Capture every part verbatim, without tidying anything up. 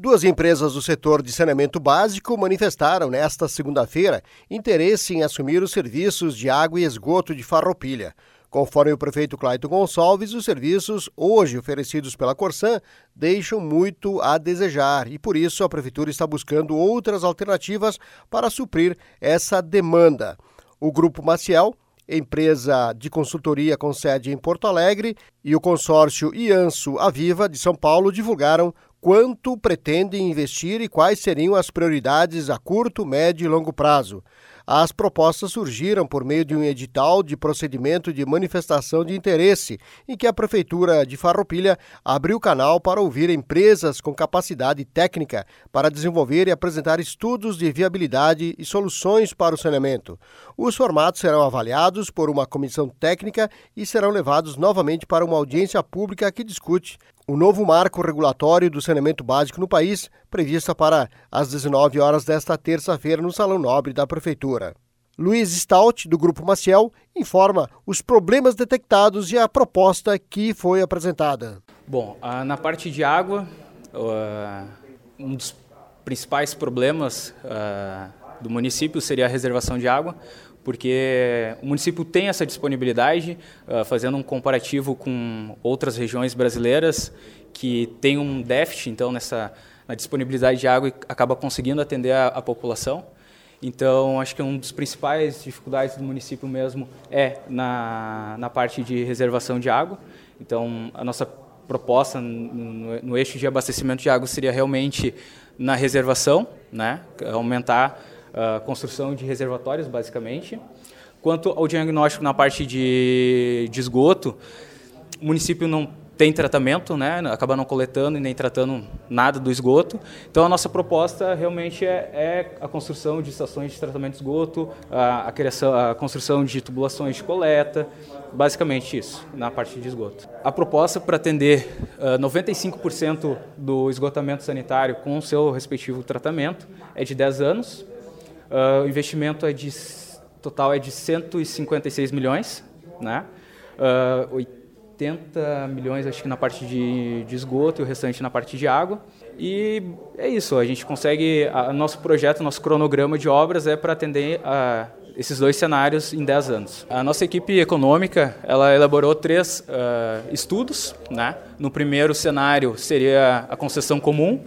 Duas empresas do setor de saneamento básico manifestaram nesta segunda-feira interesse em assumir os serviços de água e esgoto de Farroupilha. Conforme o prefeito Clayton Gonçalves, os serviços hoje oferecidos pela Corsan deixam muito a desejar e, por isso, a prefeitura está buscando outras alternativas para suprir essa demanda. O Grupo Maciel, empresa de consultoria com sede em Porto Alegre, e o consórcio Ianço Aviva de São Paulo divulgaram quanto pretendem investir e quais seriam as prioridades a curto, médio e longo prazo. As propostas surgiram por meio de um edital de procedimento de manifestação de interesse, em que a Prefeitura de Farroupilha abriu canal para ouvir empresas com capacidade técnica para desenvolver e apresentar estudos de viabilidade e soluções para o saneamento. Os formatos serão avaliados por uma comissão técnica e serão levados novamente para uma audiência pública que discute o novo marco regulatório do saneamento básico no país, prevista para as dezenove horas desta terça-feira no Salão Nobre da Prefeitura. Luiz Stout, do Grupo Maciel, informa os problemas detectados e a proposta que foi apresentada. Bom, na parte de água, um dos principais problemas do município seria a reservação de água, porque o município tem essa disponibilidade, uh, fazendo um comparativo com outras regiões brasileiras que tem um déficit, então, nessa na disponibilidade de água e acaba conseguindo atender a, a população. Então, acho que uma das principais dificuldades do município mesmo é na, na parte de reservação de água. Então, a nossa proposta no, no eixo de abastecimento de água seria realmente na reservação, né, aumentar a construção de reservatórios, basicamente. Quanto ao diagnóstico na parte de, de esgoto, o município não tem tratamento, né? Acaba não coletando e nem tratando nada do esgoto. Então, a nossa proposta realmente é, é a construção de estações de tratamento de esgoto, a, a, criação, a construção de tubulações de coleta, basicamente isso, na parte de esgoto. A proposta para atender uh, noventa e cinco por cento do esgotamento sanitário com o seu respectivo tratamento é de dez anos. Uh, o investimento é de, total é de cento e cinquenta e seis milhões, né? Uh, oitenta milhões acho que na parte de, de esgoto e o restante na parte de água. E é isso, a gente consegue, a, nosso projeto, nosso cronograma de obras é para atender a esses dois cenários em dez anos. A nossa equipe econômica, ela elaborou três uh, estudos, né? No primeiro cenário seria a concessão comum,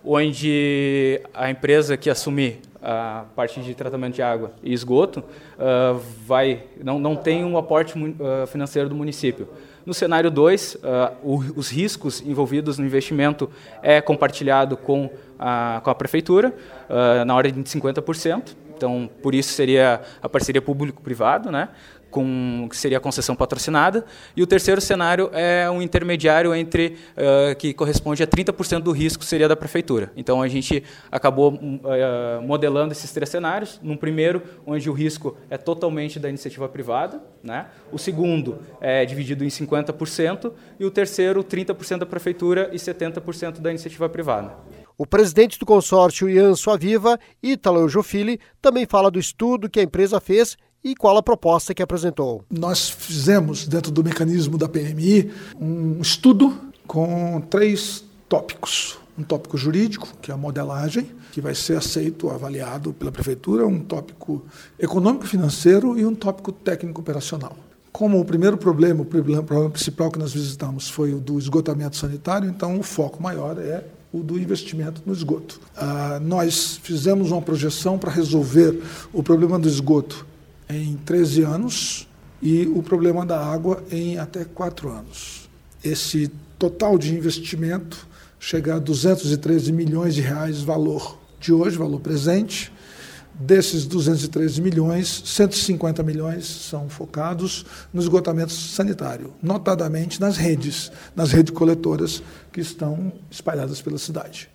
onde a empresa que assumir a parte de tratamento de água e esgoto uh, vai, não, não tem um aporte uh, financeiro do município. No cenário dois, uh, os riscos envolvidos no investimento é compartilhado com a, com a prefeitura, uh, na ordem de cinquenta por cento. Então, por isso seria a parceria público-privado, né? Com, que seria a concessão patrocinada. E o terceiro cenário é um intermediário entre, uh, que corresponde a trinta por cento do risco, seria da prefeitura. Então, a gente acabou uh, modelando esses três cenários. Num primeiro, onde o risco é totalmente da iniciativa privada, né? O segundo é dividido em cinquenta por cento. E o terceiro, trinta por cento da prefeitura e setenta por cento da iniciativa privada. O presidente do consórcio Ianço Aviva, Ítalo Giofili, também fala do estudo que a empresa fez e qual a proposta que apresentou. Nós fizemos, dentro do mecanismo da P M I, um estudo com três tópicos. Um tópico jurídico, que é a modelagem, que vai ser aceito, avaliado pela prefeitura, um tópico econômico-financeiro e um tópico técnico-operacional. Como o primeiro problema, o problema, o problema principal que nós visitamos foi o do esgotamento sanitário, então o foco maior é o do investimento no esgoto. Ah, nós fizemos uma projeção para resolver o problema do esgoto em treze anos e o problema da água em até quatro anos. Esse total de investimento chega a duzentos e treze milhões de reais, valor de hoje, valor presente. Desses duzentos e treze milhões, cento e cinquenta milhões são focados no esgotamento sanitário, notadamente nas redes, nas redes coletoras que estão espalhadas pela cidade.